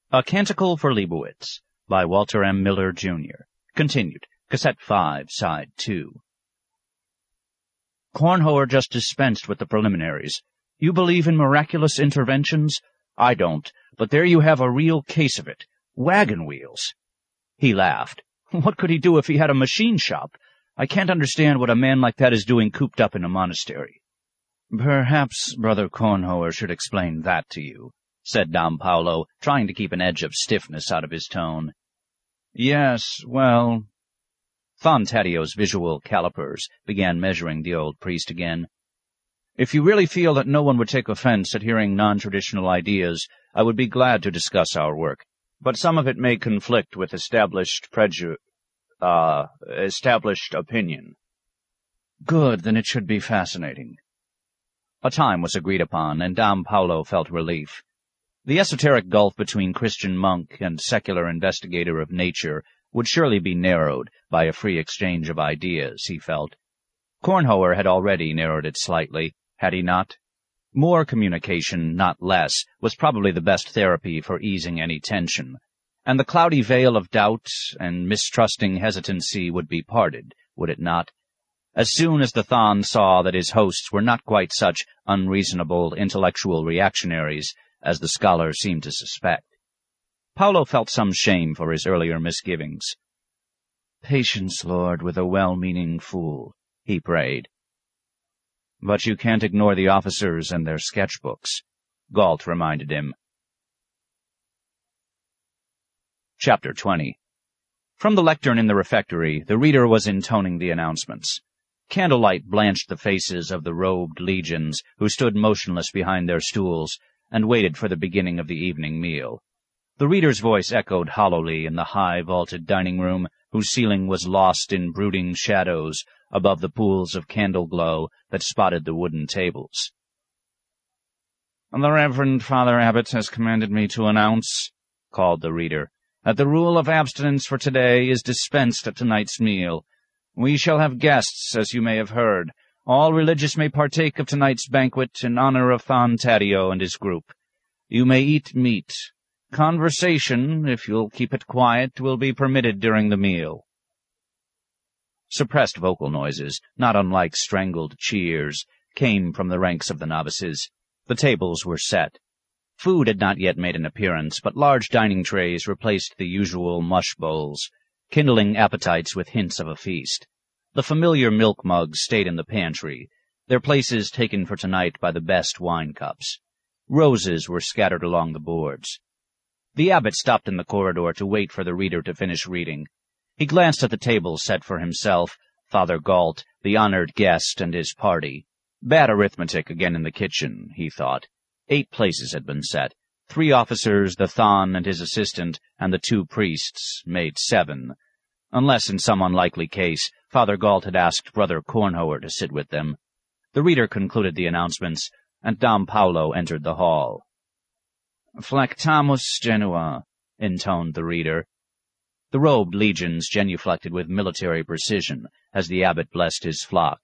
A Canticle for Leibowitz, by Walter M. Miller, Jr. Continued. Cassette 5, Side 2. Cornhower just dispensed with the preliminaries. You believe in miraculous interventions? I don't, but there you have a real case of it. Wagon wheels. He laughed. What could he do if he had a machine shop? I can't understand what a man like that is doing cooped up in a monastery. Perhaps Brother Cornhower should explain that to you, said Dom Paolo, trying to keep an edge of stiffness out of his tone. Yes, well... Thon Taddio's visual calipers began measuring the old priest again. If you really feel that no one would take offense at hearing non-traditional ideas, I would be glad to discuss our work, but some of it may conflict with established opinion. Good, then it should be fascinating. A time was agreed upon, and Dom Paolo felt relief. The esoteric gulf between Christian monk and secular investigator of nature would surely be narrowed by a free exchange of ideas, he felt. Cornhower had already narrowed it slightly, had he not? More communication, not less, was probably the best therapy for easing any tension, and the cloudy veil of doubt and mistrusting hesitancy would be parted, would it not? As soon as the Thon saw that his hosts were not quite such unreasonable intellectual reactionaries as the scholar seemed to suspect. Paolo felt some shame for his earlier misgivings. Patience, Lord, with a well-meaning fool, he prayed. But you can't ignore the officers and their sketchbooks, Galt reminded him. Chapter 20. From the lectern in the refectory, the reader was intoning the announcements. Candlelight blanched the faces of the robed legions who stood motionless behind their stools and waited for the beginning of the evening meal. The reader's voice echoed hollowly in the high vaulted dining room, whose ceiling was lost in brooding shadows above the pools of candle glow that spotted the wooden tables. The Reverend Father Abbot has commanded me to announce, called the reader, that the rule of abstinence for today is dispensed at tonight's meal. We shall have guests, as you may have heard. All religious may partake of tonight's banquet in honor of Thon Taddio and his group. You may eat meat. Conversation, if you'll keep it quiet, will be permitted during the meal. Suppressed vocal noises, not unlike strangled cheers, came from the ranks of the novices. The tables were set. Food had not yet made an appearance, but large dining trays replaced the usual mush bowls, kindling appetites with hints of a feast. The familiar milk mugs stayed in the pantry, their places taken for tonight by the best wine cups. Roses were scattered along the boards. The abbot stopped in the corridor to wait for the reader to finish reading. He glanced at the table set for himself, Father Galt, the honored guest, and his party. Bad arithmetic again in the kitchen, he thought. 8 places had been set. 3 officers, the Thon and his assistant, and the 2 priests made 7. Unless in some unlikely case, Father Galt had asked Brother Cornhower to sit with them. The reader concluded the announcements, and Dom Paolo entered the hall. Flectamus genua, intoned the reader. The robed legions genuflected with military precision as the abbot blessed his flock.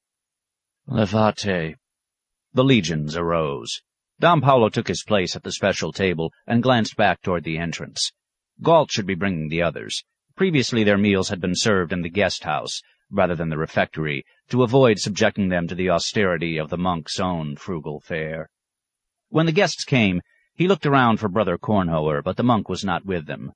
Levate. The legions arose. Dom Paolo took his place at the special table and glanced back toward the entrance. Galt should be bringing the others. Previously their meals had been served in the guest house, rather than the refectory, to avoid subjecting them to the austerity of the monk's own frugal fare. When the guests came, he looked around for Brother Cornhower, but the monk was not with them.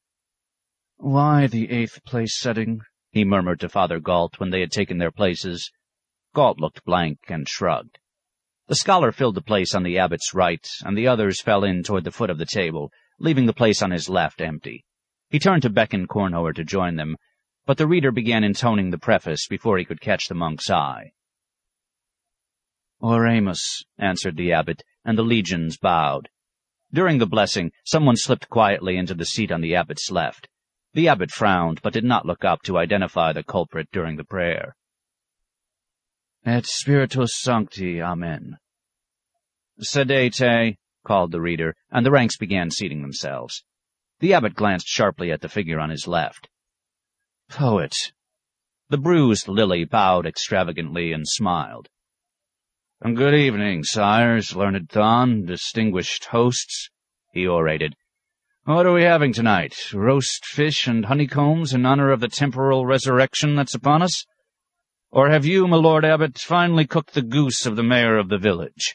Why the 8th place setting? He murmured to Father Galt when they had taken their places. Galt looked blank and shrugged. The scholar filled the place on the abbot's right, and the others fell in toward the foot of the table, leaving the place on his left empty. He turned to beckon Cornhower to join them, but the reader began intoning the preface before he could catch the monk's eye. Oremus, answered the abbot, and the legions bowed. During the blessing, someone slipped quietly into the seat on the abbot's left. The abbot frowned, but did not look up to identify the culprit during the prayer. Et Spiritus Sancti, Amen. Sedete, called the reader, and the ranks began seating themselves. The abbot glanced sharply at the figure on his left. Poet. The bruised lily bowed extravagantly and smiled. Good evening, sires, learned Thon, distinguished hosts, he orated. What are we having tonight? Roast fish and honeycombs in honor of the temporal resurrection that's upon us? Or have you, my Lord Abbot, finally cooked the goose of the mayor of the village?"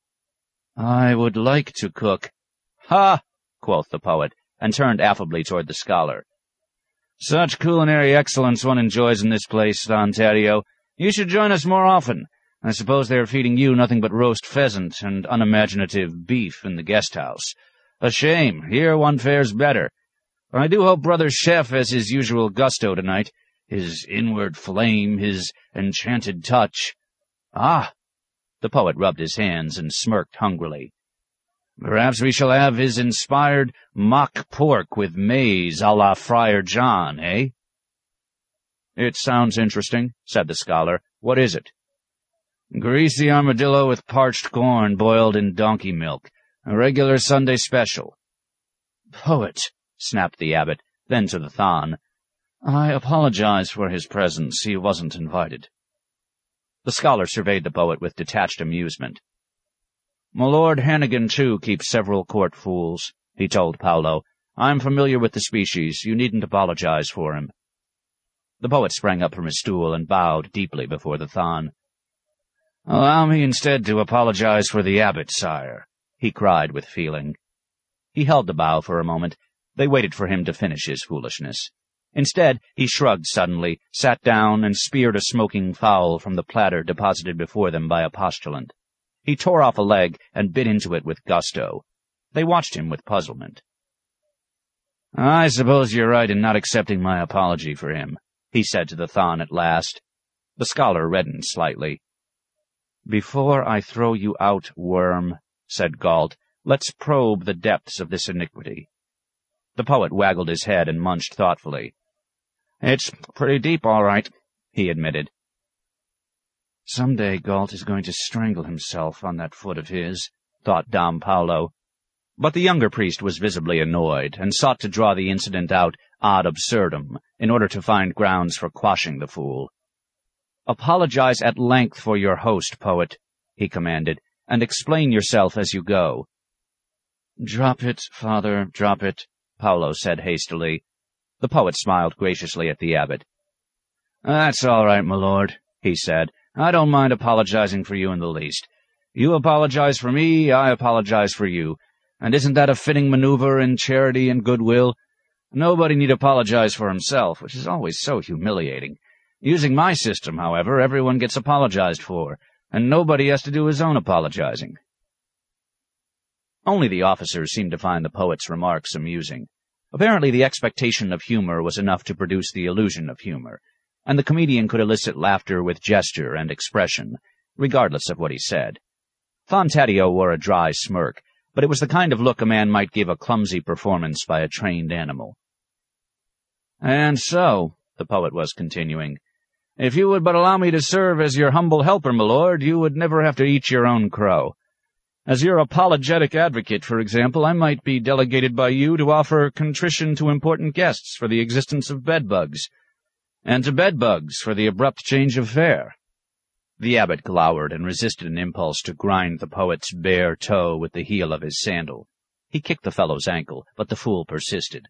"I would like to cook." "Ha!" quoth the poet, and turned affably toward the scholar. "Such culinary excellence one enjoys in this place, Ontario. You should join us more often. I suppose they are feeding you nothing but roast pheasant and unimaginative beef in the guest-house. A shame. Here one fares better. I do hope Brother Chef has his usual gusto tonight, his inward flame, his enchanted touch." "Ah!" The poet rubbed his hands and smirked hungrily. "Perhaps we shall have his inspired mock pork with maize a la Friar John, eh?" "It sounds interesting," said the scholar. "What is it?" "Greasy armadillo with parched corn boiled in donkey milk. A regular Sunday special." "Poet," snapped the abbot, then to the Thon, "I apologize for his presence. He wasn't invited." The scholar surveyed the poet with detached amusement. "My Lord Hannigan, too, keeps several court fools," he told Paulo. "I'm familiar with the species. You needn't apologize for him." The poet sprang up from his stool and bowed deeply before the Thon. "Allow me instead to apologize for the abbot, sire," he cried with feeling. He held the bow for a moment. They waited for him to finish his foolishness. Instead, he shrugged suddenly, sat down, and speared a smoking fowl from the platter deposited before them by a postulant. He tore off a leg and bit into it with gusto. They watched him with puzzlement. "I suppose you're right in not accepting my apology for him," he said to the Thon at last. The scholar reddened slightly. "Before I throw you out, worm," said Galt, "let's probe the depths of this iniquity." The poet waggled his head and munched thoughtfully. "It's pretty deep, all right," he admitted. "Someday Galt is going to strangle himself on that foot of his," thought Dom Paulo. But the younger priest was visibly annoyed, and sought to draw the incident out ad absurdum, in order to find grounds for quashing the fool. "Apologize at length for your host, poet," he commanded, "and explain yourself as you go." "Drop it, father, drop it," Paulo said hastily. The poet smiled graciously at the abbot. "That's all right, my lord," he said. "I don't mind apologizing for you in the least. You apologize for me, I apologize for you. And isn't that a fitting maneuver in charity and goodwill? Nobody need apologize for himself, which is always so humiliating. Using my system, however, everyone gets apologized for, and nobody has to do his own apologizing." Only the officers seemed to find the poet's remarks amusing. Apparently the expectation of humor was enough to produce the illusion of humor, and the comedian could elicit laughter with gesture and expression, regardless of what he said. Fontadio wore a dry smirk, but it was the kind of look a man might give a clumsy performance by a trained animal. "And so," the poet was continuing, "if you would but allow me to serve as your humble helper, my lord, you would never have to eat your own crow. As your apologetic advocate, for example, I might be delegated by you to offer contrition to important guests for the existence of bedbugs, and to bedbugs for the abrupt change of fare." The abbot glowered and resisted an impulse to grind the poet's bare toe with the heel of his sandal. He kicked the fellow's ankle, but the fool persisted.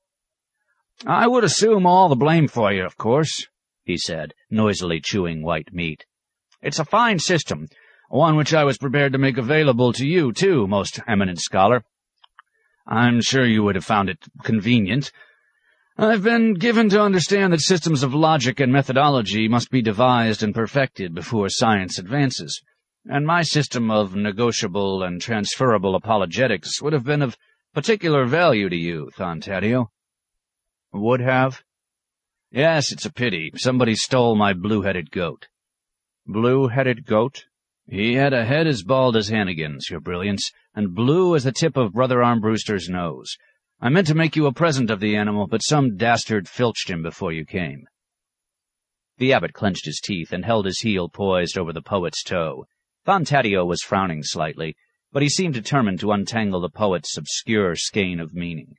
"I would assume all the blame for you, of course," he said, noisily chewing white meat. "It's a fine system, one which I was prepared to make available to you, too, most eminent scholar. I'm sure you would have found it convenient. I've been given to understand that systems of logic and methodology must be devised and perfected before science advances, and my system of negotiable and transferable apologetics would have been of particular value to you, Thontadio." "Would have?" "Yes, it's a pity. Somebody stole my blue-headed goat." "Blue-headed goat?" "He had a head as bald as Hannigan's, your brilliance, and blue as the tip of Brother Armbruster's nose. I meant to make you a present of the animal, but some dastard filched him before you came." The abbot clenched his teeth and held his heel poised over the poet's toe. Thontadio was frowning slightly, but he seemed determined to untangle the poet's obscure skein of meaning.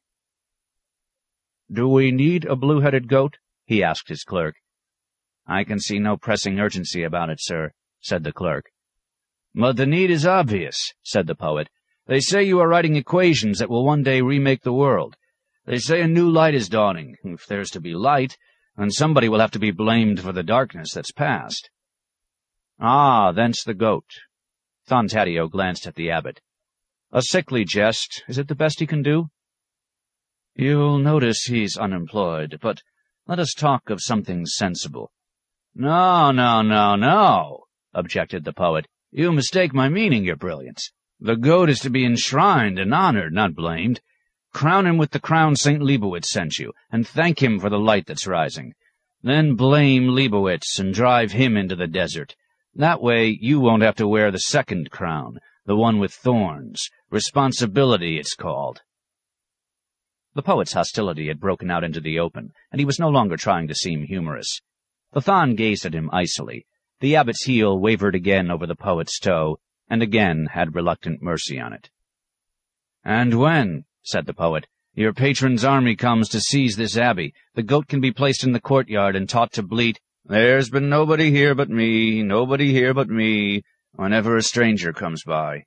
"Do we need a blue-headed goat?" he asked his clerk. "I can see no pressing urgency about it, sir," said the clerk. "But the need is obvious," said the poet. They say you are writing equations that will one day remake the world. They say a new light is dawning. If there's to be light, then somebody will have to be blamed for the darkness that's past." "Ah, thence the goat." Thontadio glanced at the abbot. "A sickly jest. Is it the best he can do?" "You'll notice he's unemployed, but let us talk of something sensible." No, objected the poet. "You mistake my meaning, your brilliance. The goat is to be enshrined and honored, not blamed. Crown him with the crown St. Leibowitz sent you, and thank him for the light that's rising. Then blame Leibowitz and drive him into the desert. That way you won't have to wear the second crown, the one with thorns. Responsibility, it's called." The poet's hostility had broken out into the open, and he was no longer trying to seem humorous. The Thon gazed at him icily. The abbot's heel wavered again over the poet's toe, and again had reluctant mercy on it. "And when," said the poet, "your patron's army comes to seize this abbey, the goat can be placed in the courtyard and taught to bleat, 'There's been nobody here but me, whenever a stranger comes by.'"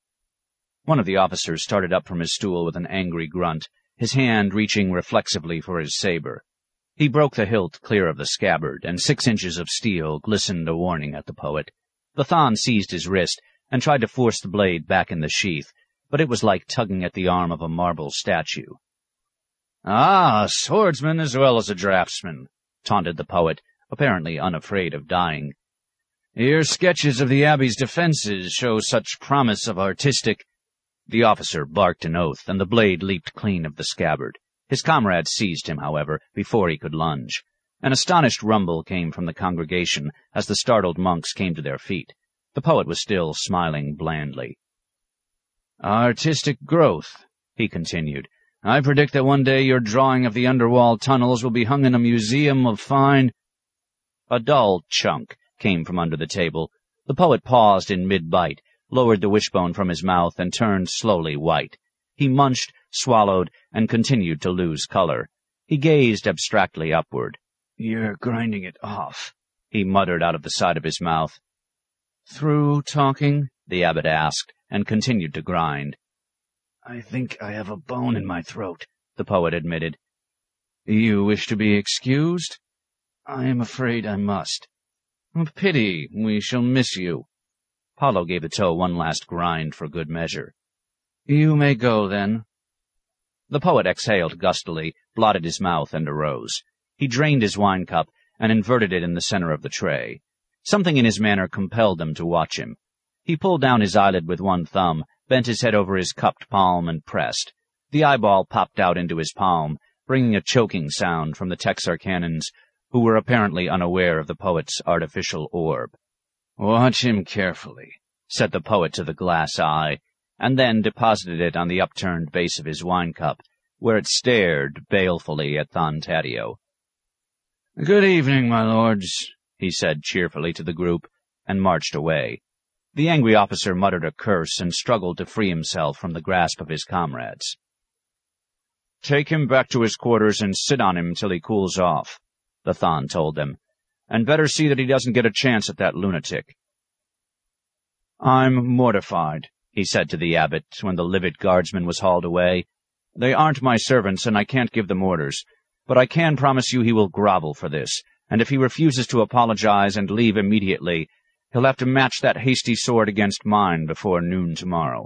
One of the officers started up from his stool with an angry grunt, his hand reaching reflexively for his saber. He broke the hilt clear of the scabbard, and 6 inches of steel glistened a warning at the poet. The Thon seized his wrist and tried to force the blade back in the sheath, but it was like tugging at the arm of a marble statue. "Ah, a swordsman as well as a draftsman," taunted the poet, apparently unafraid of dying. "Your sketches of the abbey's defenses show such promise of artistic—" The officer barked an oath, and the blade leaped clean of the scabbard. His comrades seized him, however, before he could lunge. An astonished rumble came from the congregation as the startled monks came to their feet. The poet was still smiling blandly. "Artistic growth," he continued. "I predict that one day your drawing of the underwall tunnels will be hung in a museum of fine—" A dull chunk came from under the table. The poet paused in mid-bite, lowered the wishbone from his mouth, and turned slowly white. He munched, swallowed, and continued to lose color. He gazed abstractly upward. "You're grinding it off," he muttered out of the side of his mouth. "Through talking?" the abbot asked, and continued to grind. "I think I have a bone in my throat," the poet admitted. "You wish to be excused?" "I am afraid I must." "Pity, we shall miss you." Paulo gave the toe one last grind for good measure. "You may go, then." The poet exhaled gustily, blotted his mouth, and arose. He drained his wine cup and inverted it in the center of the tray. Something in his manner compelled them to watch him. He pulled down his eyelid with one thumb, bent his head over his cupped palm, and pressed. The eyeball popped out into his palm, bringing a choking sound from the Texarkanans, who were apparently unaware of the poet's artificial orb. "Watch him carefully," said the poet to the glass eye, and then deposited it on the upturned base of his wine cup, where it stared balefully at Thontadio. "Good evening, my lords," he said cheerfully to the group, and marched away. The angry officer muttered a curse and struggled to free himself from the grasp of his comrades. "Take him back to his quarters and sit on him till he cools off," the Thon told them, "and better see that he doesn't get a chance at that lunatic." "I'm mortified," he said to the abbot when the livid guardsman was hauled away. "They aren't my servants, and I can't give them orders, but I can promise you he will grovel for this, and if he refuses to apologize and leave immediately, he'll have to match that hasty sword against mine before noon tomorrow."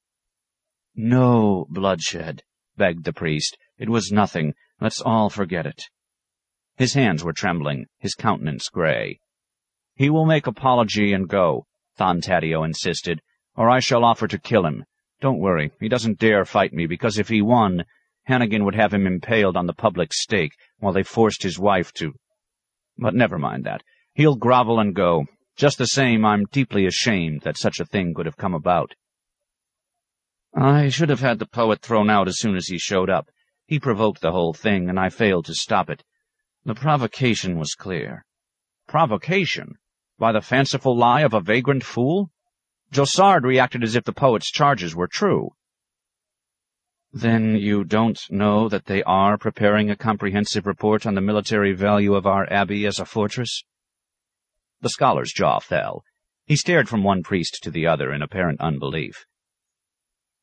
"No bloodshed," begged the priest. "It was nothing. Let's all forget it." His hands were trembling, his countenance gray. "He will make apology and go," Thontadio insisted, "or I shall offer to kill him. Don't worry, he doesn't dare fight me, because if he won, Hannigan would have him impaled on the public stake while they forced his wife to— But never mind that. He'll grovel and go. Just the same, I'm deeply ashamed that such a thing could have come about. I should have had the poet thrown out as soon as he showed up. He provoked the whole thing, and I failed to stop it. The provocation was clear." "Provocation? By the fanciful lie of a vagrant fool?" Jossard reacted as if the poet's charges were true. "Then you don't know that they are preparing a comprehensive report on the military value of our abbey as a fortress?" The scholar's jaw fell. He stared from one priest to the other in apparent unbelief.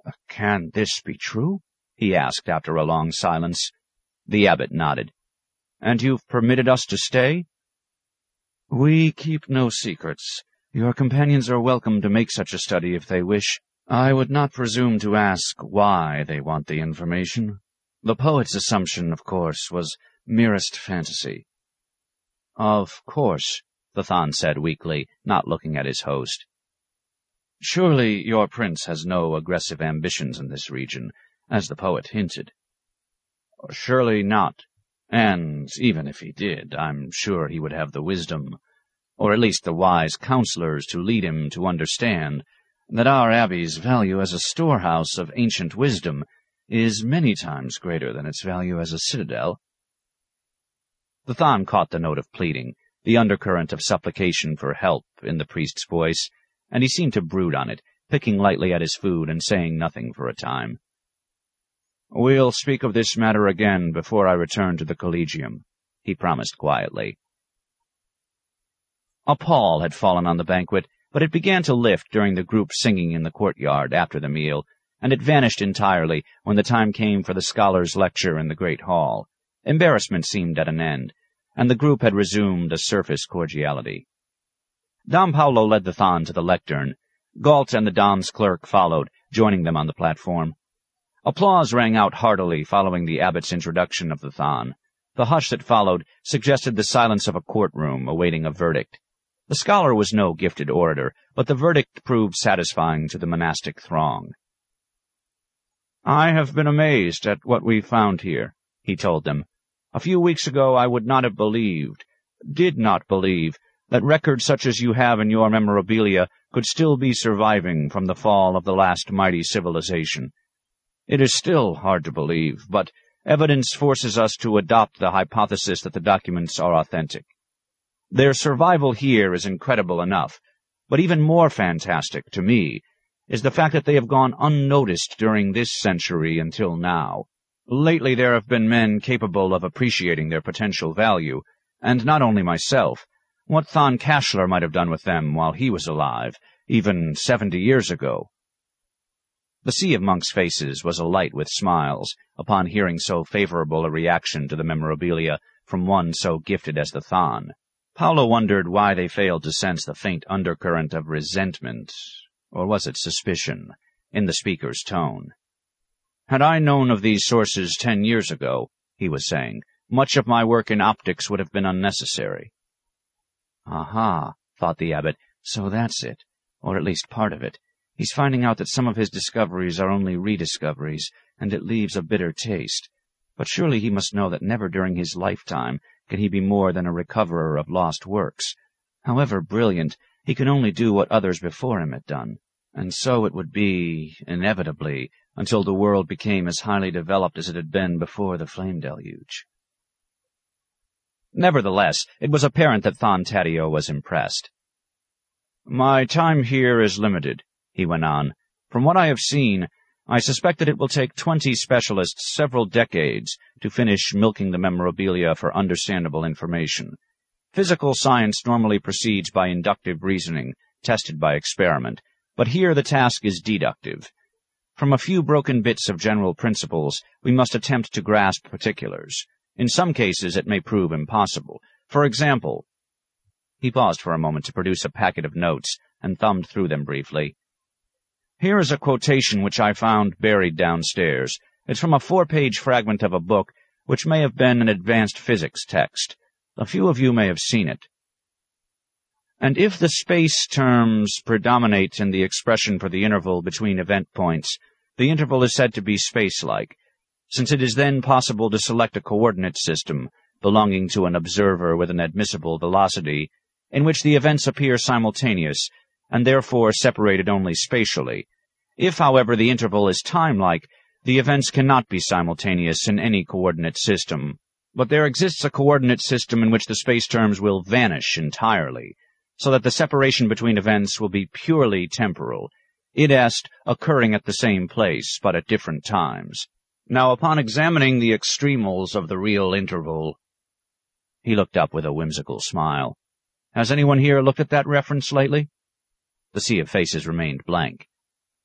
Can this be true? He asked after a long silence. The abbot nodded. And you've permitted us to stay? We keep no secrets. Your companions are welcome to make such a study if they wish. I would not presume to ask why they want the information. The poet's assumption, of course, was merest fantasy. Of course, the Thon said weakly, not looking at his host. Surely your prince has no aggressive ambitions in this region, as the poet hinted. Surely not. And even if he did, I'm sure he would have the wisdom, or at least the wise counselors to lead him to understand that our abbey's value as a storehouse of ancient wisdom is many times greater than its value as a citadel. The Thon caught the note of pleading, the undercurrent of supplication for help in the priest's voice, and he seemed to brood on it, picking lightly at his food and saying nothing for a time. We'll speak of this matter again before I return to the Collegium, he promised quietly. A pall had fallen on the banquet, but it began to lift during the group singing in the courtyard after the meal, and it vanished entirely when the time came for the scholars' lecture in the great hall. Embarrassment seemed at an end, and the group had resumed a surface cordiality. Dom Paulo led the Thon to the lectern. Galt and the Don's clerk followed, joining them on the platform. Applause rang out heartily following the abbot's introduction of the Thon. The hush that followed suggested the silence of a courtroom awaiting a verdict. The scholar was no gifted orator, but the verdict proved satisfying to the monastic throng. I have been amazed at what we found here, he told them. A few weeks ago I would not have did not believe, that records such as you have in your memorabilia could still be surviving from the fall of the last mighty civilization. It is still hard to believe, but evidence forces us to adopt the hypothesis that the documents are authentic. Their survival here is incredible enough, but even more fantastic, to me, is the fact that they have gone unnoticed during this century until now. Lately there have been men capable of appreciating their potential value, and not only myself. What Thon Cashler might have done with them while he was alive, even 70 years ago. The sea of monks' faces was alight with smiles upon hearing so favorable a reaction to the memorabilia from one so gifted as the Thon. Paulo wondered why they failed to sense the faint undercurrent of resentment, or was it suspicion, in the speaker's tone. Had I known of these sources 10 years ago, he was saying, much of my work in optics would have been unnecessary. Aha, thought the abbot, so that's it, or at least part of it. He's finding out that some of his discoveries are only rediscoveries, and it leaves a bitter taste. But surely he must know that never during his lifetime can he be more than a recoverer of lost works. However brilliant, he can only do what others before him had done, and so it would be, inevitably, until the world became as highly developed as it had been before the flame deluge. Nevertheless, it was apparent that Thon Taddeo was impressed. My time here is limited, he went on. From what I have seen, I suspect that it will take 20 specialists several decades to finish milking the memorabilia for understandable information. Physical science normally proceeds by inductive reasoning, tested by experiment, but here the task is deductive. From a few broken bits of general principles, we must attempt to grasp particulars. In some cases it may prove impossible. For example, he paused for a moment to produce a packet of notes and thumbed through them briefly. Here is a quotation which I found buried downstairs. It's from a 4-page fragment of a book which may have been an advanced physics text. A few of you may have seen it. And if the space terms predominate in the expression for the interval between event points, the interval is said to be space-like, since it is then possible to select a coordinate system belonging to an observer with an admissible velocity, in which the events appear simultaneous, and therefore separated only spatially. If, however, the interval is time-like, the events cannot be simultaneous in any coordinate system, but there exists a coordinate system in which the space terms will vanish entirely, so that the separation between events will be purely temporal, id est occurring at the same place, but at different times. Now, upon examining the extremals of the real interval, he looked up with a whimsical smile. Has anyone here looked at that reference lately? The sea of faces remained blank.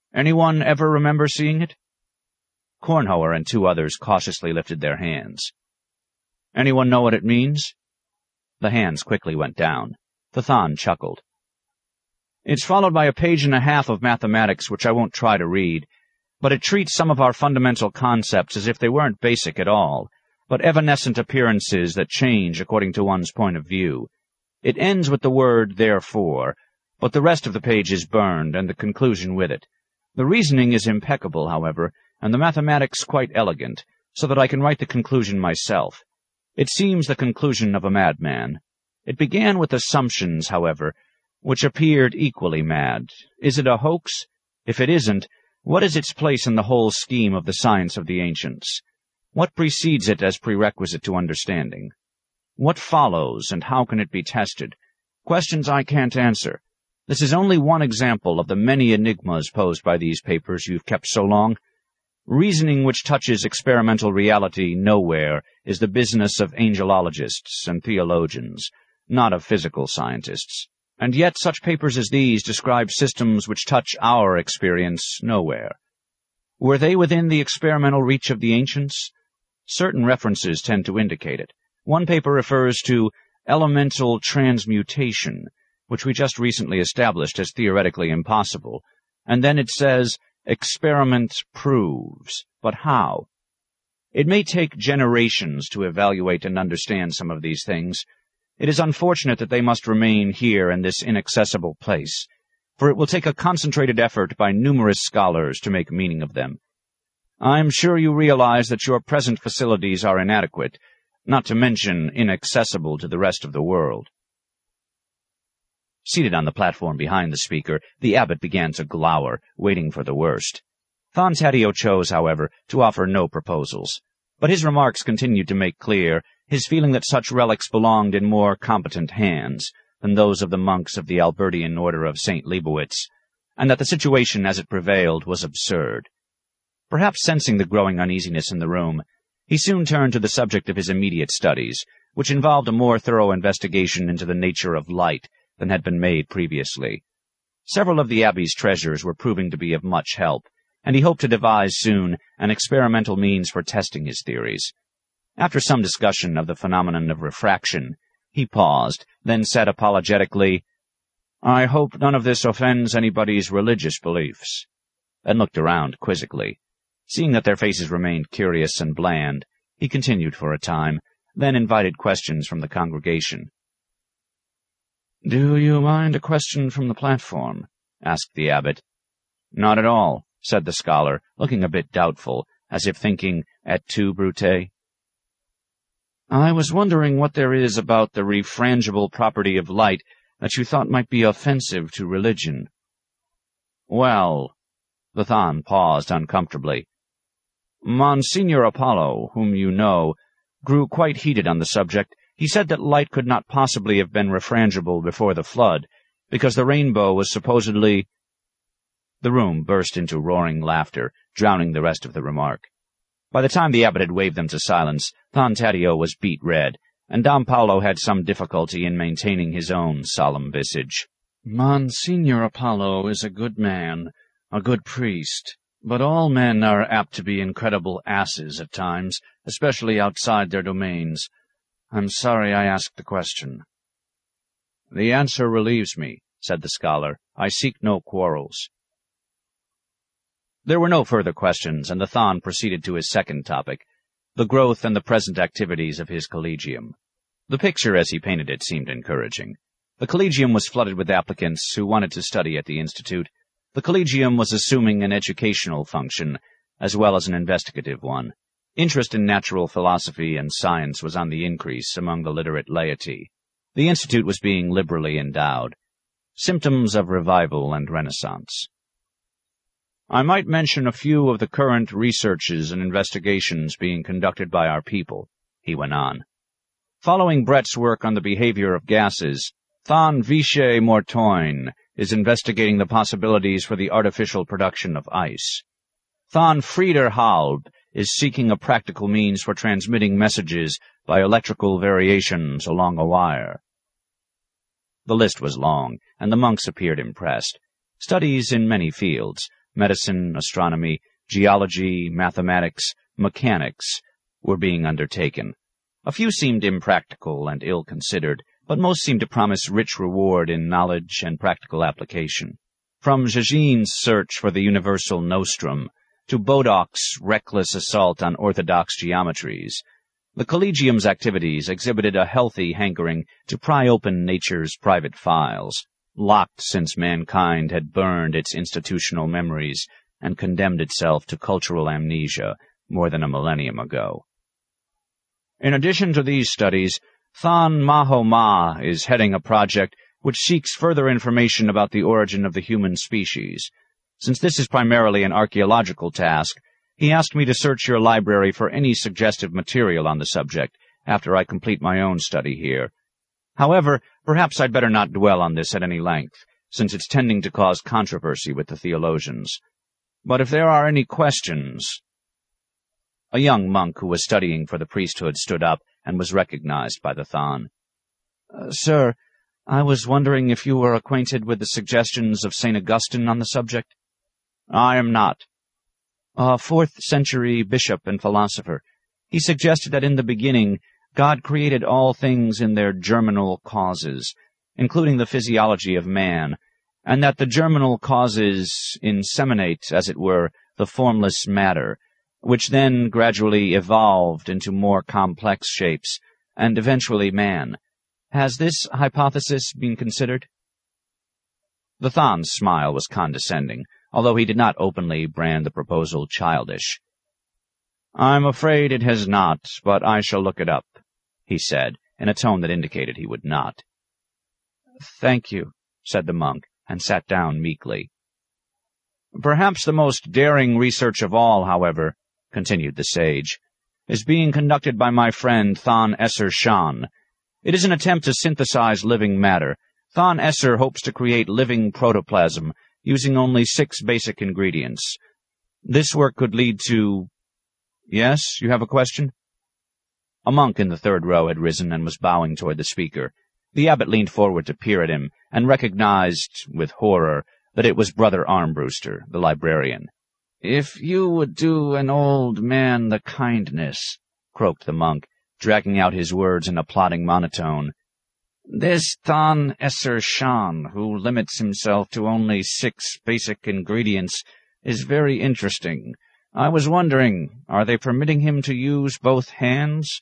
Anyone ever remember seeing it?" Cornhower and 2 others cautiously lifted their hands. "Anyone know what it means?" The hands quickly went down. The Thon chuckled. "It's followed by a page and a half of mathematics which I won't try to read, but it treats some of our fundamental concepts as if they weren't basic at all, but evanescent appearances that change according to one's point of view. It ends with the word therefore, but the rest of the page is burned, and the conclusion with it. The reasoning is impeccable, however, and the mathematics quite elegant, so that I can write the conclusion myself. It seems the conclusion of a madman. It began with assumptions, however, which appeared equally mad. Is it a hoax? If it isn't, what is its place in the whole scheme of the science of the ancients? What precedes it as prerequisite to understanding? What follows, and how can it be tested? Questions I can't answer. This is only one example of the many enigmas posed by these papers you've kept so long. Reasoning which touches experimental reality nowhere is the business of angelologists and theologians, not of physical scientists. And yet such papers as these describe systems which touch our experience nowhere. Were they within the experimental reach of the ancients? Certain references tend to indicate it. One paper refers to elemental transmutation, which we just recently established as theoretically impossible, and then it says, experiment proves. But how? It may take generations to evaluate and understand some of these things. It is unfortunate that they must remain here in this inaccessible place, for it will take a concentrated effort by numerous scholars to make meaning of them. I'm sure you realize that your present facilities are inadequate, not to mention inaccessible to the rest of the world." Seated on the platform behind the speaker, the abbot began to glower, waiting for the worst. Thontatio chose, however, to offer no proposals, but his remarks continued to make clear his feeling that such relics belonged in more competent hands than those of the monks of the Albertian order of St. Leibowitz, and that the situation as it prevailed was absurd. Perhaps sensing the growing uneasiness in the room, he soon turned to the subject of his immediate studies, which involved a more thorough investigation into the nature of light than had been made previously. Several of the Abbey's treasures were proving to be of much help, and he hoped to devise soon an experimental means for testing his theories. After some discussion of the phenomenon of refraction, he paused, then said apologetically, "I hope none of this offends anybody's religious beliefs," and looked around quizzically. Seeing that their faces remained curious and bland, he continued for a time, then invited questions from the congregation. "Do you mind a question from the platform?" asked the abbot. "Not at all," said the scholar, looking a bit doubtful, as if thinking, et tu, Brute? "I was wondering what there is about the refrangible property of light that you thought might be offensive to religion." "Well," the Thon paused uncomfortably. "Monsignor Apollo, whom you know, grew quite heated on the subject. He said that light could not possibly have been refrangible before the flood, because the rainbow was supposedly—" The room burst into roaring laughter, drowning the rest of the remark. By the time the abbot had waved them to silence, Thontatio was beet red, and Dom Paolo had some difficulty in maintaining his own solemn visage. "Monsignor Apollo is a good man, a good priest, but all men are apt to be incredible asses at times, especially outside their domains. I'm sorry I asked the question." "The answer relieves me," said the scholar. "I seek no quarrels." There were no further questions, and the Thon proceeded to his second topic, the growth and the present activities of his collegium. The picture, as he painted it, seemed encouraging. The collegium was flooded with applicants who wanted to study at the institute. The collegium was assuming an educational function, as well as an investigative one. Interest in natural philosophy and science was on the increase among the literate laity. The institute was being liberally endowed. Symptoms of revival and renaissance. "I might mention a few of the current researches and investigations being conducted by our people," he went on. "Following Brett's work on the behavior of gases, Thon Vichy Mortoine is investigating the possibilities for the artificial production of ice. Thon Frieder Halb is seeking a practical means for transmitting messages by electrical variations along a wire." The list was long, and the monks appeared impressed. Studies in many fields, medicine, astronomy, geology, mathematics, mechanics were being undertaken. A few seemed impractical and ill-considered, but most seemed to promise rich reward in knowledge and practical application. From Jagin's search for the universal nostrum to Bodok's reckless assault on orthodox geometries, the Collegium's activities exhibited a healthy hankering to pry open nature's private files, locked since mankind had burned its institutional memories and condemned itself to cultural amnesia more than a millennium ago. In addition to these studies, Thon Maho Ma is heading a project which seeks further information about the origin of the human species. Since this is primarily an archaeological task, he asked me to search your library for any suggestive material on the subject after I complete my own study here. However, perhaps I'd better not dwell on this at any length, since it's tending to cause controversy with the theologians. But if there are any questions— A young monk who was studying for the priesthood stood up and was recognized by the Thon. Sir, I was wondering if you were acquainted with the suggestions of St. Augustine on the subject. I am not. A 4th-century bishop and philosopher. He suggested that in the beginning, God created all things in their germinal causes, including the physiology of man, and that the germinal causes inseminate, as it were, the formless matter, which then gradually evolved into more complex shapes, and eventually man. Has this hypothesis been considered? The Thon's smile was condescending, although he did not openly brand the proposal childish. I'm afraid it has not, but I shall look it up, he said, in a tone that indicated he would not. Thank you, said the monk, and sat down meekly. Perhaps the most daring research of all, however, continued the sage, is being conducted by my friend Thon Esser Shan. It is an attempt to synthesize living matter. Thon Esser hopes to create living protoplasm using only 6 basic ingredients. This work could lead to— Yes, you have a question? A monk in the 3rd row had risen and was bowing toward the speaker. The abbot leaned forward to peer at him, and recognized, with horror, that it was Brother Armbruster, the librarian. If you would do an old man the kindness, croaked the monk, dragging out his words in a plodding monotone. This Thon Esser Shan, who limits himself to only 6 basic ingredients, is very interesting. I was wondering, are they permitting him to use both hands?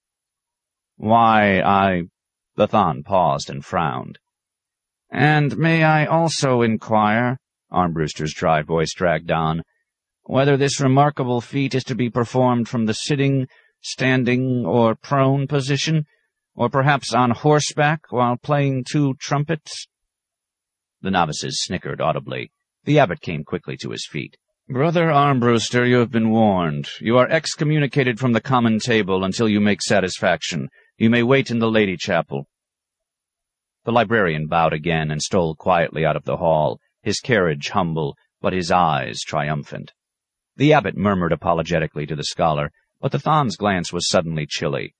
The Thon paused and frowned. And may I also inquire, Armbruster's dry voice dragged on, whether this remarkable feat is to be performed from the sitting, standing, or prone position, or perhaps on horseback while playing 2 trumpets? The novices snickered audibly. The abbot came quickly to his feet. Brother Armbruster, you have been warned. You are excommunicated from the common table until you make satisfaction. You may wait in the Lady Chapel. The librarian bowed again and stole quietly out of the hall, his carriage humble, but his eyes triumphant. The abbot murmured apologetically to the scholar, but the Thon's glance was suddenly chilly.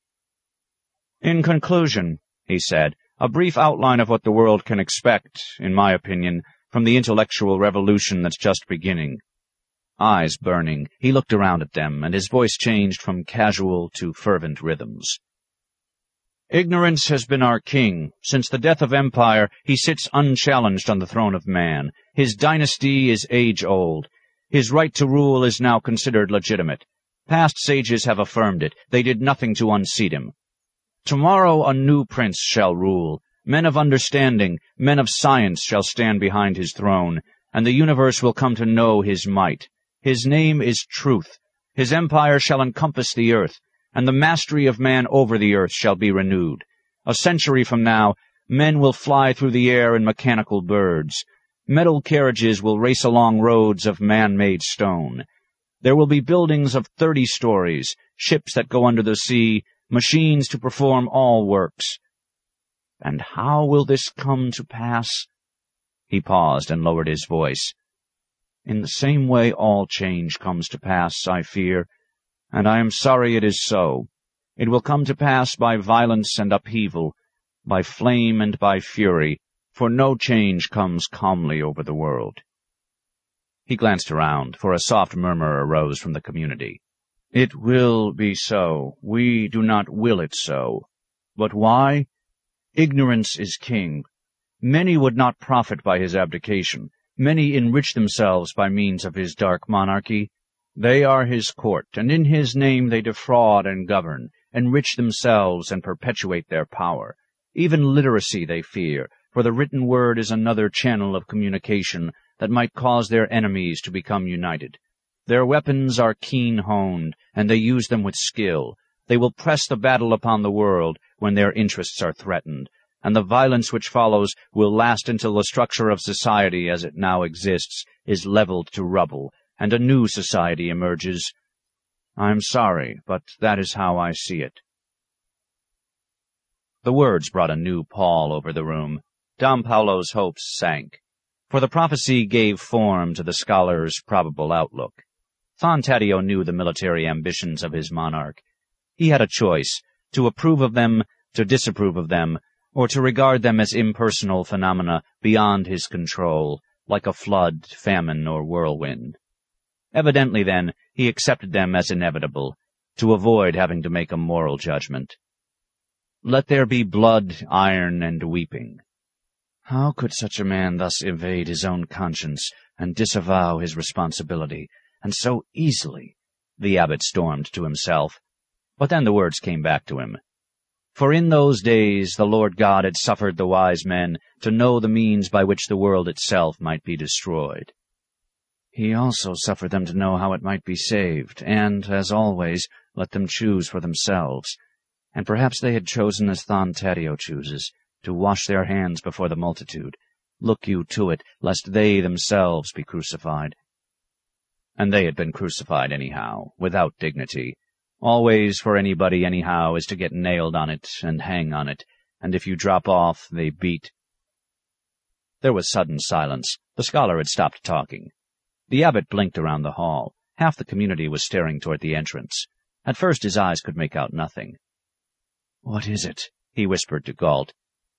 In conclusion, he said, a brief outline of what the world can expect, in my opinion, from the intellectual revolution that's just beginning. Eyes burning, he looked around at them, and his voice changed from casual to fervent rhythms. Ignorance has been our king. Since the death of empire, he sits unchallenged on the throne of man. His dynasty is age-old. His right to rule is now considered legitimate. Past sages have affirmed it. They did nothing to unseat him. Tomorrow a new prince shall rule. Men of understanding, men of science shall stand behind his throne, and the universe will come to know his might. His name is Truth. His empire shall encompass the earth, and the mastery of man over the earth shall be renewed. A century from now, men will fly through the air in mechanical birds. Metal carriages will race along roads of man-made stone. There will be buildings of 30 stories, ships that go under the sea, machines to perform all works. And how will this come to pass? He paused and lowered his voice. In the same way all change comes to pass, I fear, and I am sorry it is so. It will come to pass by violence and upheaval, by flame and by fury, for no change comes calmly over the world. He glanced around, for a soft murmur arose from the community. "It will be so. We do not will it so. But why? Ignorance is king. Many would not profit by his abdication. Many enrich themselves by means of his dark monarchy. They are his court, and in his name they defraud and govern, enrich themselves and perpetuate their power. Even literacy they fear, for the written word is another channel of communication that might cause their enemies to become united. Their weapons are keen-honed, and they use them with skill. They will press the battle upon the world when their interests are threatened, and the violence which follows will last until the structure of society as it now exists is leveled to rubble, and a new society emerges. I'm sorry, but that is how I see it." The words brought a new pall over the room. Dom Paulo's hopes sank, for the prophecy gave form to the scholar's probable outlook. Thon Tadio knew the military ambitions of his monarch. He had a choice, to approve of them, to disapprove of them, or to regard them as impersonal phenomena beyond his control, like a flood, famine, or whirlwind. Evidently, then, he accepted them as inevitable, to avoid having to make a moral judgment. Let there be blood, iron, and weeping. How could such a man thus evade his own conscience and disavow his responsibility, and so easily? The abbot stormed to himself. But then the words came back to him. For in those days the Lord God had suffered the wise men to know the means by which the world itself might be destroyed. He also suffered them to know how it might be saved, and, as always, let them choose for themselves. And perhaps they had chosen as Thon Tadio chooses, to wash their hands before the multitude. Look you to it, lest they themselves be crucified. And they had been crucified anyhow, without dignity. Always for anybody anyhow is to get nailed on it and hang on it, and if you drop off, they beat. There was sudden silence. The scholar had stopped talking. The abbot blinked around the hall. Half the community was staring toward the entrance. At first his eyes could make out nothing. "What is it?" he whispered to Galt.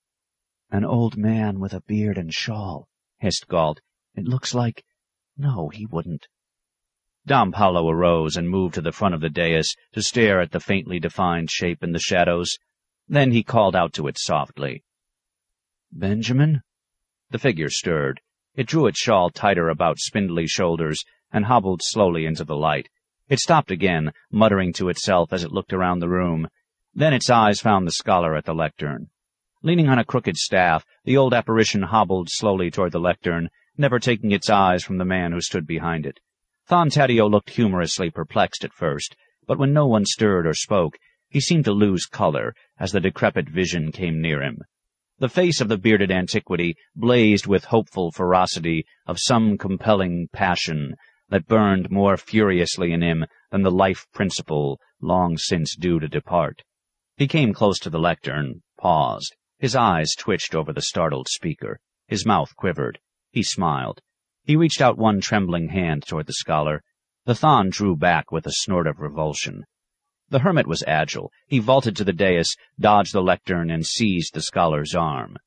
"An old man with a beard and shawl," hissed Galt. "It looks like—" "No, he wouldn't." Dom Paulo arose and moved to the front of the dais to stare at the faintly defined shape in the shadows. Then he called out to it softly. "Benjamin?" The figure stirred. It drew its shawl tighter about spindly shoulders and hobbled slowly into the light. It stopped again, muttering to itself as it looked around the room. Then its eyes found the scholar at the lectern. Leaning on a crooked staff, the old apparition hobbled slowly toward the lectern, never taking its eyes from the man who stood behind it. Thon Tadio looked humorously perplexed at first, but when no one stirred or spoke, he seemed to lose color as the decrepit vision came near him. The face of the bearded antiquity blazed with hopeful ferocity of some compelling passion that burned more furiously in him than the life principle long since due to depart. He came close to the lectern, paused. His eyes twitched over the startled speaker. His mouth quivered. He smiled. He reached out one trembling hand toward the scholar. The Thon drew back with a snort of revulsion. The hermit was agile. He vaulted to the dais, dodged the lectern, and seized the scholar's arm.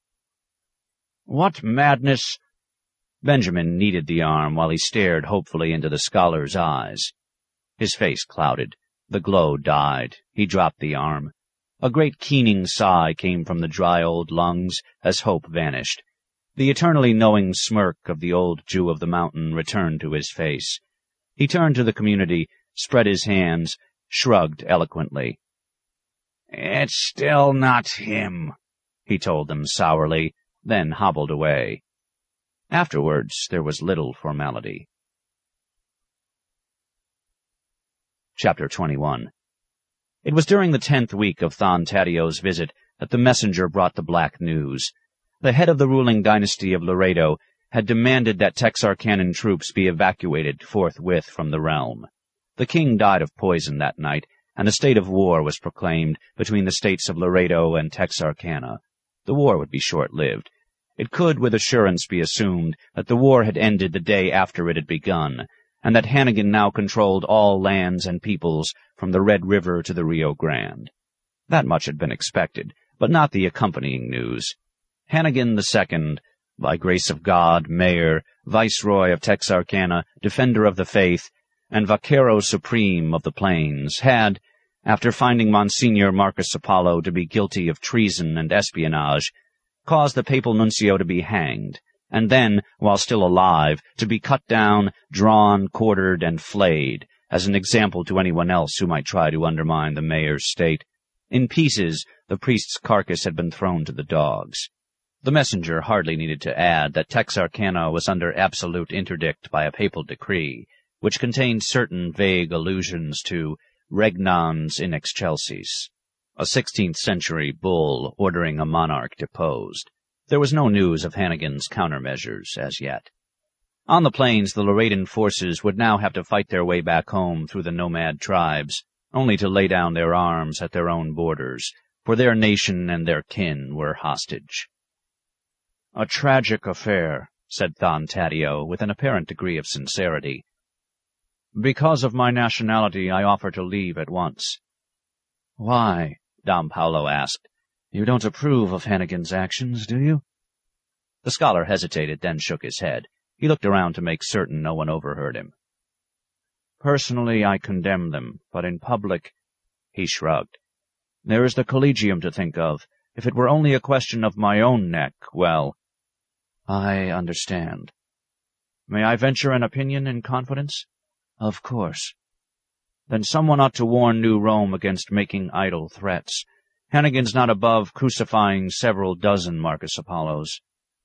"What madness!" Benjamin kneaded the arm while he stared hopefully into the scholar's eyes. His face clouded. The glow died. He dropped the arm. A great keening sigh came from the dry old lungs as hope vanished. The eternally knowing smirk of the old Jew of the mountain returned to his face. He turned to the community, spread his hands, shrugged eloquently. "It's still not him," he told them sourly, then hobbled away. Afterwards there was little formality. Chapter 21. It was during the 10th week of Thon Tadio's visit that the messenger brought the black news. The head of the ruling dynasty of Laredo had demanded that Texarkanan troops be evacuated forthwith from the realm. The king died of poison that night, and a state of war was proclaimed between the states of Laredo and Texarkana. The war would be short-lived. It could with assurance be assumed that the war had ended the day after it had begun, and that Hannigan now controlled all lands and peoples from the Red River to the Rio Grande. That much had been expected, but not the accompanying news. Hannigan II, by grace of God, mayor, viceroy of Texarkana, defender of the faith, and vaquero supreme of the plains, had, after finding Monsignor Marcus Apollo to be guilty of treason and espionage, caused the papal nuncio to be hanged, and then, while still alive, to be cut down, drawn, quartered, and flayed, as an example to anyone else who might try to undermine the mayor's state. In pieces, the priest's carcass had been thrown to the dogs. The messenger hardly needed to add that Texarkana was under absolute interdict by a papal decree, which contained certain vague allusions to regnans in excelsis, a 16th-century bull ordering a monarch deposed. There was no news of Hannigan's countermeasures as yet. On the plains, the Laredan forces would now have to fight their way back home through the nomad tribes, only to lay down their arms at their own borders, for their nation and their kin were hostage. "A tragic affair," said Thon Taddeo, with an apparent degree of sincerity. "Because of my nationality, I offer to leave at once." "Why?" Dom Paolo asked. "You don't approve of Hannigan's actions, do you?" The scholar hesitated, then shook his head. He looked around to make certain no one overheard him. "Personally, I condemn them, but in public—" He shrugged. "There is the Collegium to think of. If it were only a question of my own neck, well—" "I understand." "May I venture an opinion in confidence?" "Of course." "Then someone ought to warn New Rome against making idle threats. Hannigan's not above crucifying several dozen Marcus Apollos."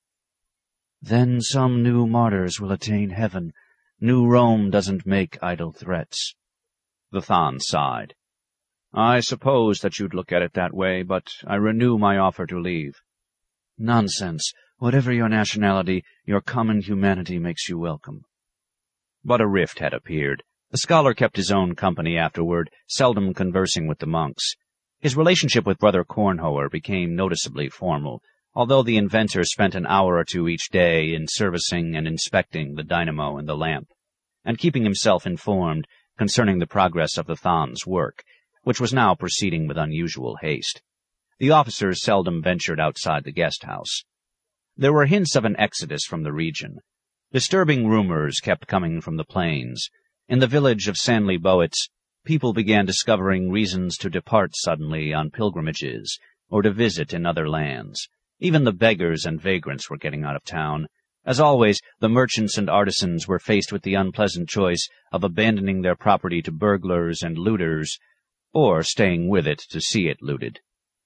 "Then some new martyrs will attain heaven. New Rome doesn't make idle threats." The Thon sighed. "I suppose that you'd look at it that way, but I renew my offer to leave." "Nonsense. Whatever your nationality, your common humanity makes you welcome." But a rift had appeared. The scholar kept his own company afterward, seldom conversing with the monks. His relationship with Brother Cornhoer became noticeably formal, although the inventor spent an hour or two each day in servicing and inspecting the dynamo and the lamp, and keeping himself informed concerning the progress of the Thon's work, which was now proceeding with unusual haste. The officers seldom ventured outside the guest-house. There were hints of an exodus from the region. Disturbing rumors kept coming from the plains. In the village of Sanley Boets, people began discovering reasons to depart suddenly on pilgrimages, or to visit in other lands. Even the beggars and vagrants were getting out of town. As always, the merchants and artisans were faced with the unpleasant choice of abandoning their property to burglars and looters, or staying with it to see it looted.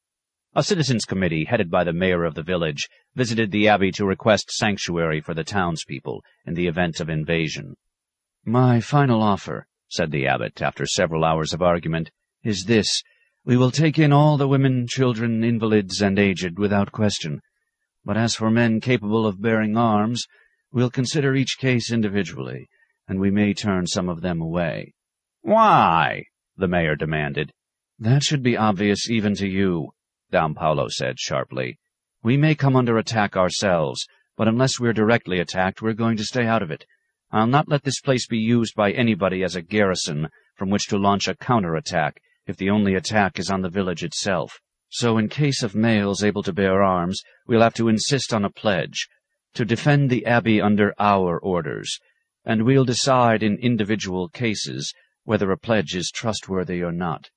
A citizens' committee, headed by the mayor of the village, visited the abbey to request sanctuary for the townspeople in the event of invasion. "My final offer," said the abbot, after several hours of argument, "is this. We will take in all the women, children, invalids, and aged without question. But as for men capable of bearing arms, we'll consider each case individually, and we may turn some of them away." "Why?" the mayor demanded. "That should be obvious even to you," Dom Paolo said sharply. "We may come under attack ourselves, but unless we're directly attacked, we're going to stay out of it. I'll not let this place be used by anybody as a garrison from which to launch a counterattack if the only attack is on the village itself. So in case of males able to bear arms, we'll have to insist on a pledge, to defend the abbey under our orders, and we'll decide in individual cases whether a pledge is trustworthy or not."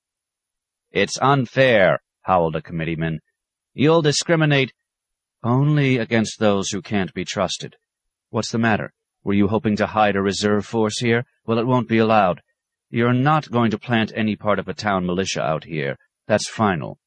"It's unfair," howled a committeeman. "You'll discriminate—" "Only against those who can't be trusted. What's the matter? Were you hoping to hide a reserve force here? Well, it won't be allowed. You're not going to plant any part of a town militia out here. That's final."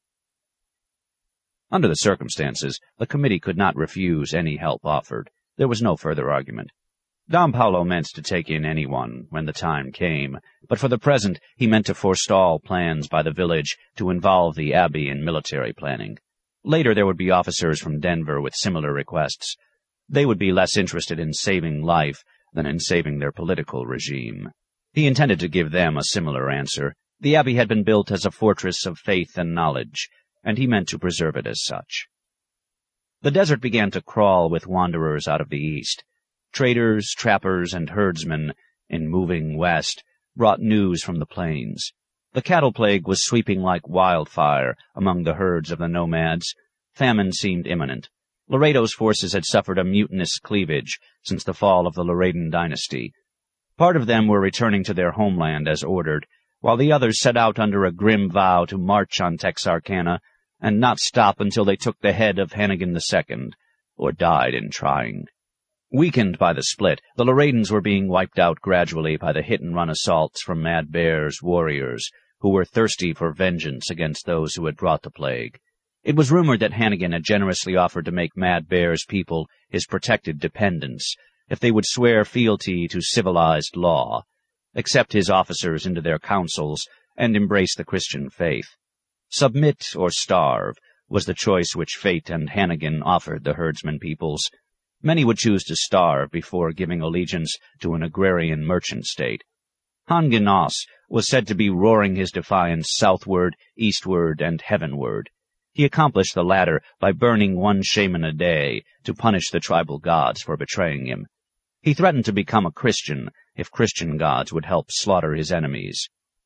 Under the circumstances, the committee could not refuse any help offered. There was no further argument. Dom Paolo meant to take in anyone when the time came, but for the present he meant to forestall plans by the village to involve the abbey in military planning. Later there would be officers from Denver with similar requests. They would be less interested in saving life than in saving their political regime. He intended to give them a similar answer. The abbey had been built as a fortress of faith and knowledge, and he meant to preserve it as such. The desert began to crawl with wanderers out of the east. Traders, trappers, and herdsmen, in moving west, brought news from the plains. The cattle plague was sweeping like wildfire among the herds of the nomads. Famine seemed imminent. Laredo's forces had suffered a mutinous cleavage since the fall of the Laredan dynasty. Part of them were returning to their homeland as ordered, while the others set out under a grim vow to march on Texarkana and not stop until they took the head of Hannigan II, or died in trying. Weakened by the split, the Laredans were being wiped out gradually by the hit-and-run assaults from Mad Bear's warriors, who were thirsty for vengeance against those who had brought the plague. It was rumored that Hannigan had generously offered to make Mad Bear's people his protected dependents if they would swear fealty to civilized law, accept his officers into their councils, and embrace the Christian faith. Submit or starve was the choice which fate and Hannigan offered the herdsman peoples. Many would choose to starve before giving allegiance to an agrarian merchant state. Hanginas was said to be roaring his defiance southward, eastward, and heavenward. He accomplished the latter by burning one shaman a day to punish the tribal gods for betraying him. He threatened to become a Christian if Christian gods would help slaughter his enemies.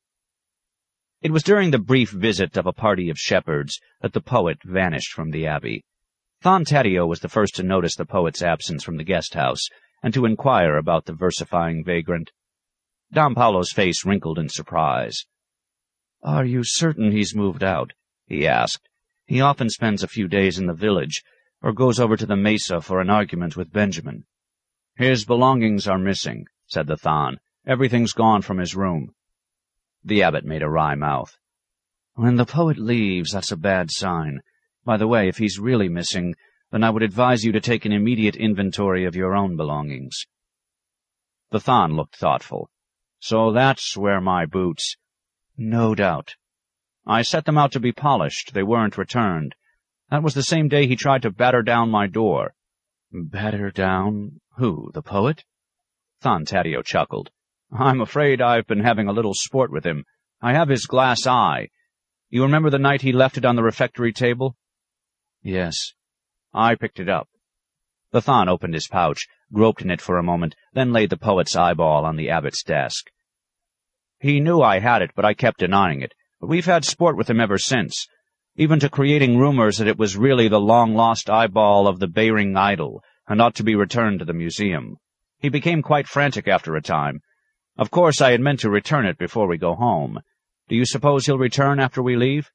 It was during the brief visit of a party of shepherds that the poet vanished from the abbey. Thon Taddeo was the first to notice the poet's absence from the guest-house and to inquire about the versifying vagrant. Dom Paulo's face wrinkled in surprise. "Are you certain he's moved out?" he asked. "He often spends a few days in the village, or goes over to the mesa for an argument with Benjamin." "His belongings are missing," said the Thon. "Everything's gone from his room." The abbot made a wry mouth. "When the poet leaves, that's a bad sign. By the way, if he's really missing, then I would advise you to take an immediate inventory of your own belongings." The Thon looked thoughtful. "So that's where my boots—" "No doubt. I set them out to be polished. They weren't returned. That was the same day he tried to batter down my door." "Batter down? Who, the poet?" Thon Taddeo chuckled. "I'm afraid I've been having a little sport with him. I have his glass eye. You remember the night he left it on the refectory table?" "Yes." "I picked it up." The Thon opened his pouch, groped in it for a moment, then laid the poet's eyeball on the abbot's desk. "He knew I had it, but I kept denying it. But we've had sport with him ever since, even to creating rumors that it was really the long-lost eyeball of the Bering idol and ought to be returned to the museum. He became quite frantic after a time. Of course, I had meant to return it before we go home. Do you suppose he'll return after we leave?"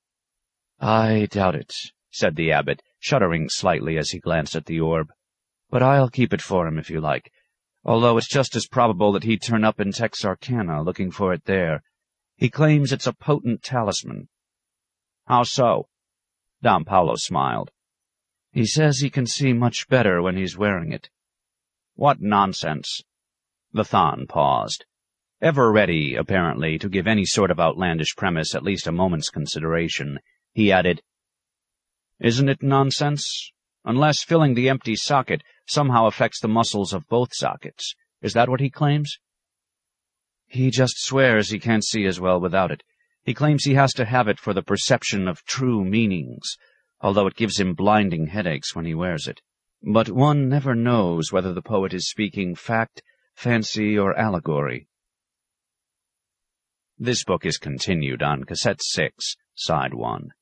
"I doubt it," said the abbot, shuddering slightly as he glanced at the orb. "But I'll keep it for him if you like, although it's just as probable that he'd turn up in Texarkana looking for it there. He claims it's a potent talisman." "How so?" Dom Paulo smiled. "He says he can see much better when he's wearing it." "What nonsense." The Thon paused. Ever ready, apparently, to give any sort of outlandish premise at least a moment's consideration, he added, "Isn't it nonsense? Unless filling the empty socket somehow affects the muscles of both sockets. Is that what he claims?" "He just swears he can't see as well without it. He claims he has to have it for the perception of true meanings, although it gives him blinding headaches when he wears it. But one never knows whether the poet is speaking fact, fancy, or allegory." This book is continued on Cassette 6, Side 1.